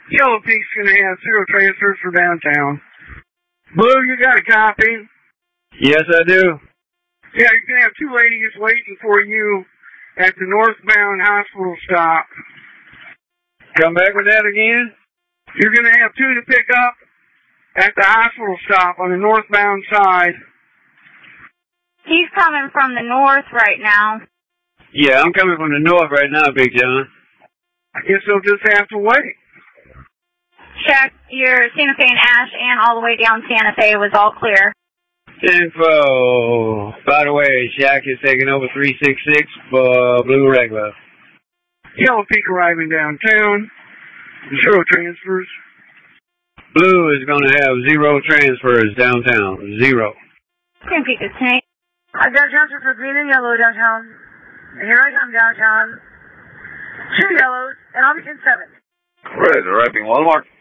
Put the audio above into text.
Yellow Peak's going to have 0 transfers for downtown. Blue, you got a copy? Yes, I do. Yeah, you're going to have 2 ladies waiting for you at the northbound hospital stop. Come back with that again? You're going to have 2 to pick up at the hospital stop on the northbound side. He's coming from the north right now. Yeah, I'm coming from the north right now, Big John. I guess they'll just have to wait. Check your Santa Fe and Ash and all the way down Santa Fe was all clear. Info. By the way, Shaq is taking over 366 for Blue Regular. Yellow Peak arriving downtown. 0 transfers. Blue is going to have 0 transfers downtown. 0. Green Peak is tonight. I've got a transfer for green and yellow downtown. And here I come downtown. 2 yellows, and I'll be in 7. Resurrecting Walmart.